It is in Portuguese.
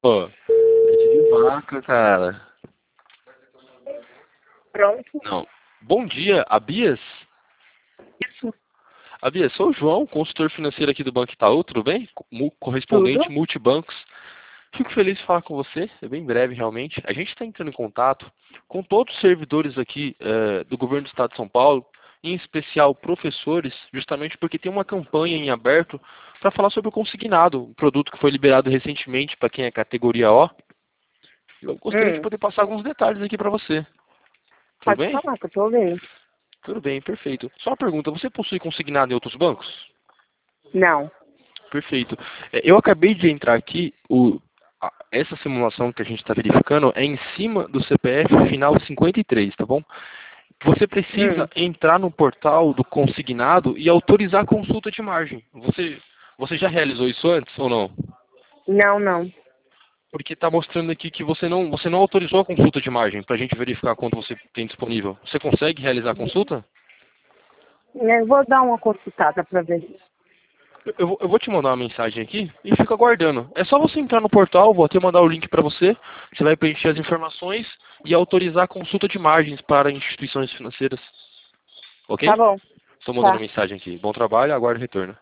Pô, leite de vaca, cara. Pronto. Não. Bom dia, Abias? Isso. Abias, sou o João, consultor financeiro aqui do Banco Itaú, tudo bem? Correspondente Tudo? multibancos. Fico feliz de falar com você, é bem breve realmente. A gente está entrando em contato com todos os servidores aqui do governo do Estado de São Paulo, em especial professores, justamente porque tem uma campanha em aberto para falar sobre o consignado, um produto que foi liberado recentemente para quem é categoria O. Eu gostaria de Hum. poder passar alguns detalhes aqui para você. Tudo Pode bem? falar que eu tô ouvindo. Tudo bem, perfeito. Só uma pergunta, você possui consignado em outros bancos? Não. Perfeito. Eu acabei de entrar aqui, essa simulação que a gente está verificando é em cima do CPF final 53, tá bom? Você precisa Hum. entrar no portal do consignado e autorizar a consulta de margem. Você já realizou isso antes ou não? Não, não. Porque está mostrando aqui que você não autorizou a consulta de margem para a gente verificar quanto você tem disponível. Você consegue realizar a consulta? Eu vou dar uma consultada pra ver. Eu vou te mandar uma mensagem aqui e fica aguardando. É só você entrar no portal, vou até mandar o link para você. Você vai preencher as informações e autorizar a consulta de margens para instituições financeiras. Tá Ok? bom. Estou mandando a Tá. mensagem aqui. Bom trabalho, aguardo o retorno.